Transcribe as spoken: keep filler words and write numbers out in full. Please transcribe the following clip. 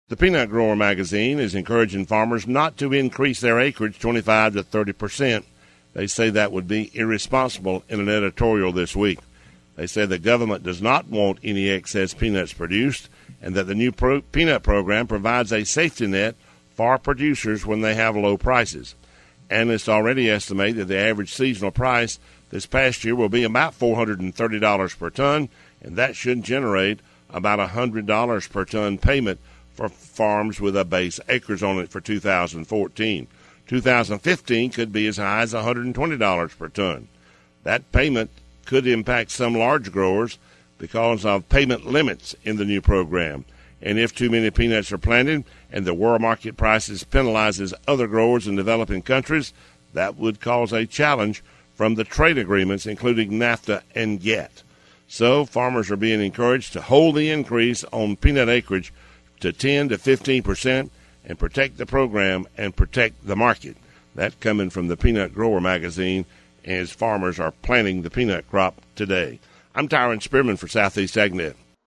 The Peanut Grower magazine is encouraging farmers not to increase their acreage twenty-five to thirty percent. They say that would be irresponsible in an editorial this week. They say the government does not want any excess peanuts produced and that the new pro- peanut program provides a safety net for producers when they have low prices. Analysts already estimate that the average seasonal price this past year will be about four hundred thirty dollars per ton, and that should generate about one hundred dollars per ton payment for farms with a base acres on it for two thousand fourteen. two thousand fifteen could be as high as one hundred twenty dollars per ton. That payment could impact some large growers because of payment limits in the new program. And if too many peanuts are planted and the world market prices penalizes other growers in developing countries, that would cause a challenge from the trade agreements, including NAFTA and GATT. So farmers are being encouraged to hold the increase on peanut acreage to ten to fifteen percent and protect the program and protect the market. That coming from the Peanut Grower magazine as farmers are planting the peanut crop today. I'm Tyron Spearman for Southeast AgNet.